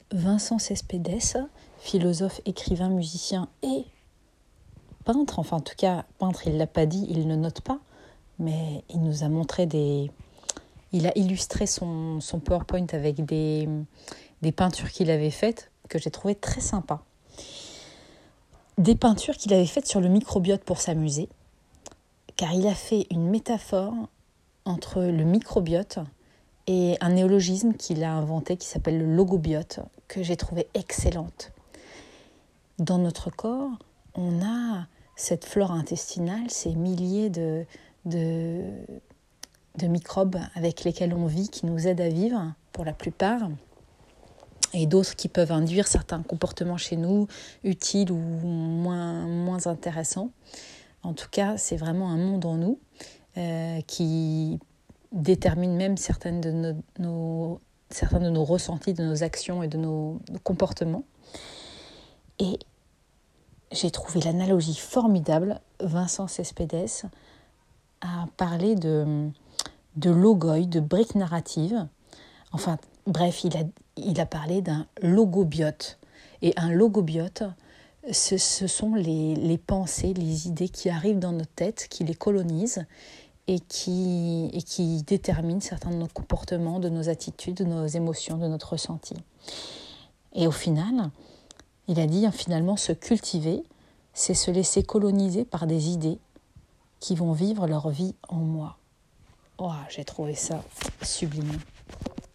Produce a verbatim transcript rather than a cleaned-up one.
Vincent Cespedes, philosophe, écrivain, musicien et peintre, enfin en tout cas peintre, il ne l'a pas dit, il ne note pas, mais il nous a montré des... Il a illustré son, son PowerPoint avec des, des peintures qu'il avait faites, que j'ai trouvées très sympas. Des peintures qu'il avait faites sur le microbiote pour s'amuser, car il a fait une métaphore entre le microbiote et un néologisme qu'il a inventé qui s'appelle le logobiote, que j'ai trouvé excellente. Dans notre corps, on a cette flore intestinale, ces milliers de, de, de microbes avec lesquels on vit, qui nous aident à vivre pour la plupart, et d'autres qui peuvent induire certains comportements chez nous, utiles ou moins, moins intéressants. En tout cas, c'est vraiment un monde en nous euh, qui détermine même certaines de nos, nos, certains de nos ressentis, de nos actions et de nos, nos comportements. Et j'ai trouvé l'analogie formidable. Vincent Cespedes a parlé de, de logoi, de briques narratives. Enfin, bref, il a, il a parlé d'un logobiote. Et un logobiote, ce, ce sont les, les pensées, les idées qui arrivent dans notre tête, qui les colonisent et qui, et qui déterminent certains de nos comportements, de nos attitudes, de nos émotions, de notre ressenti. Et au final, il a dit finalement se cultiver, c'est se laisser coloniser par des idées qui vont vivre leur vie en moi. Oh, j'ai trouvé ça sublime.